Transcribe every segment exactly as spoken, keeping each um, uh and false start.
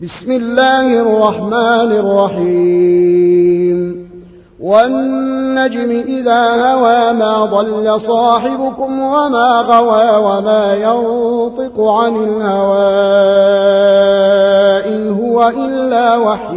بسم الله الرحمن الرحيم والنجم إذا هوى ما ضل صاحبكم وما غوى وما ينطق عن الهوى إن هو إلا وحي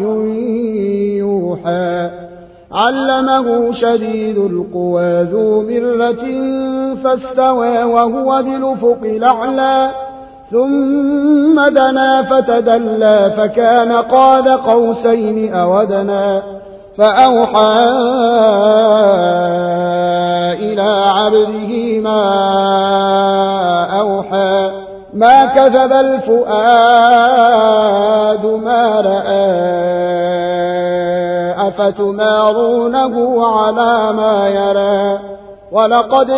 يوحى علمه شديد القوى ذو مرة فاستوى وهو بالأفق الأعلى ثم دنا فتدلى فكان قاب قوسين أو أدنى فأوحى إلى عبده ما أوحى ما كذب الفؤاد ما رأى أفتمارونه على ما يرى ولقد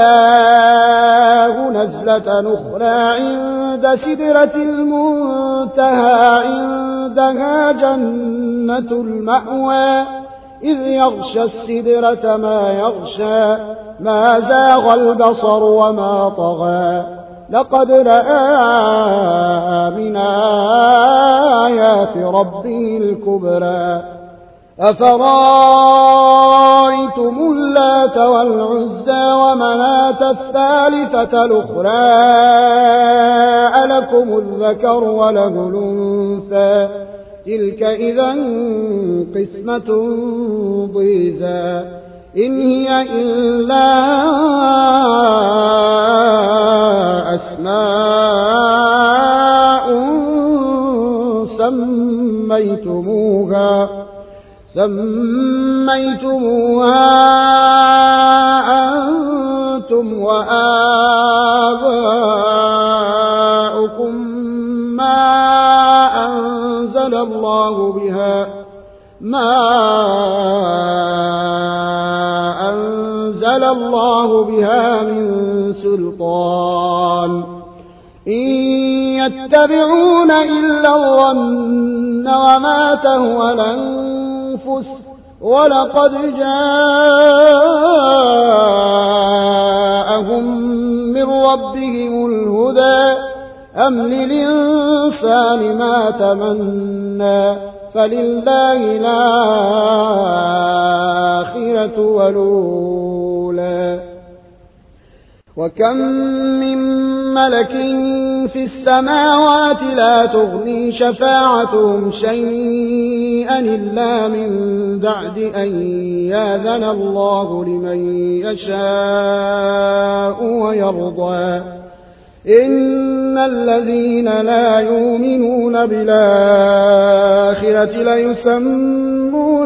رآه نزلة أخرى عند سدرة المنتهى عندها جنة المأوى إذ يغشى السدرة ما يغشى ما زاغ البصر وما طغى لقد رأى من آيات ربه الكبرى أفرأيتم اللات والعزى ومناة الثالثة الأخرى ألكم الذكر وله الأنثى تلك إذا قسمة ضيزى إن هي إلا أسماء سميتموها سميتموها أنتم وآباؤكم ما أنزل الله بها ما أنزل الله بها من سلطان إن يتبعون إلا الظن وما تهوى الأنفس ولقد جاءهم من ربهم الهدى أم للإنسان ما تمنى فلله الآخرة والأولى وكم من ملك في السماوات لا تغني شفاعتهم شيئا إلا من بعد أن يأذن الله لمن يشاء ويرضى إن الذين لا يؤمنون بالآخرة ليسمون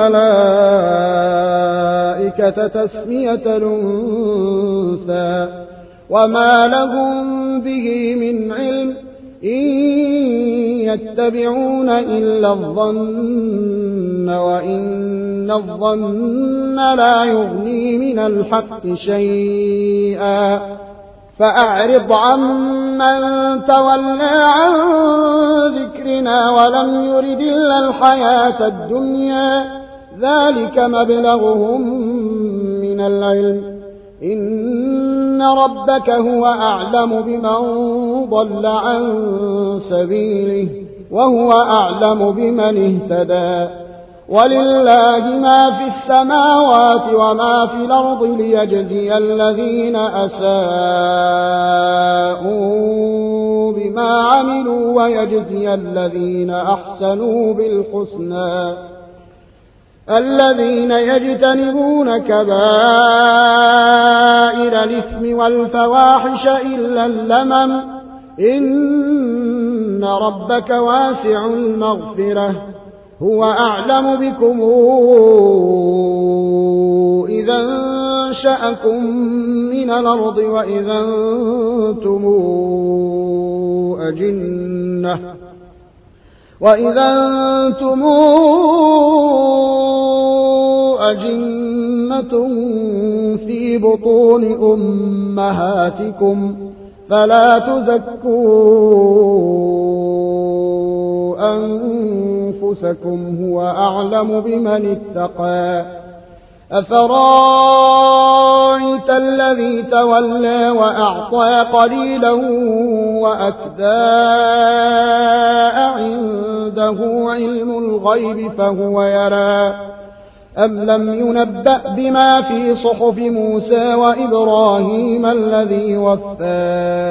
الملائكة تسمية الأنثى وما لهم به من علم إن يتبعون إلا الظن وإن الظن لا يغني من الحق شيئا فأعرض عمن تولى عن ذكرنا ولم يرد إلا الحياة الدنيا ذلك مبلغهم من العلم إن ربك هو أعلم بمن ضل عن سبيله وهو أعلم بمن اهتدى ولله ما في السماوات وما في الأرض ليجزي الذين أساءوا بما عملوا ويجزي الذين أحسنوا بالحسنى الذين يجتنبون كبائر الإثم والفواحش إلا اللمم إن ربك واسع المغفرة هو أعلم بكم إذا أنشأكم من الأرض وإذا أنتم أجنة وإذا أنتم أجنة في بطون أمهاتكم فلا تزكوا أنفسكم هو أعلم بمن اتقى أفرأيت الذي تولى وأعطى قليلا وأكدى عند عنده علم الغيب فهو يرى أم لم ينبأ بما في صحف موسى وإبراهيم الذي وفى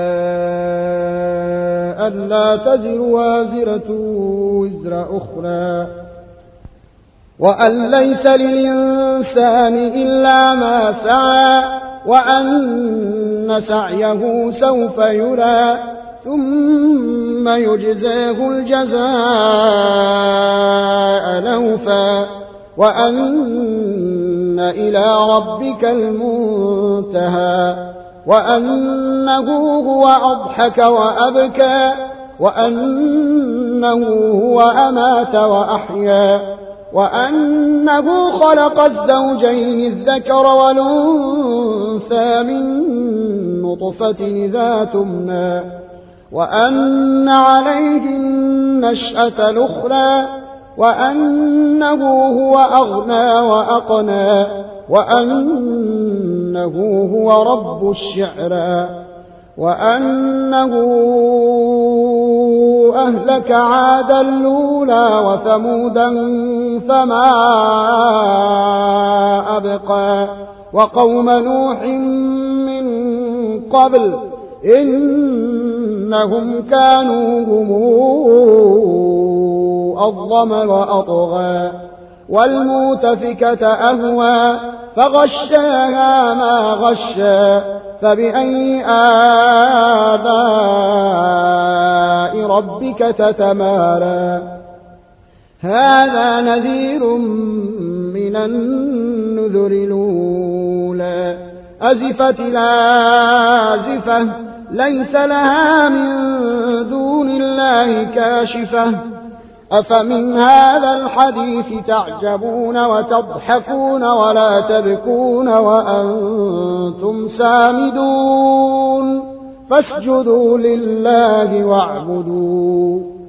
ألا تزر وازرة وزر أخرى وأن ليس للإنسان إلا ما سعى وأن سعيه سوف يرى ثم يجزاه الجزاء الأوفى وأن إلى ربك المنتهى وأنه هو أضحك وأبكى وأنه هو أمات وأحيا وأنه خلق الزوجين الذكر والأنثى من نطفة إذا تمنى وأن عليه النشأة الأخرى وأنه هو أغنى وأقنى وأنه هو رب الشعرى وأنه أهلك عادا الأولى وثمودا فما أبقى وقوم نوح من قبل إنهم كانوا هم أظلم وأطغى والمؤتفكة أهوى فغشاها ما غشى فبأي آلاء ربك تتمارى هذا نذير من النذر الأولى أزفت الآزفة ليس لها من دون الله كاشفة أفمن هذا الحديث تعجبون وتضحكون ولا تبكون وأنتم سامدون فاسجدوا لله واعبدوا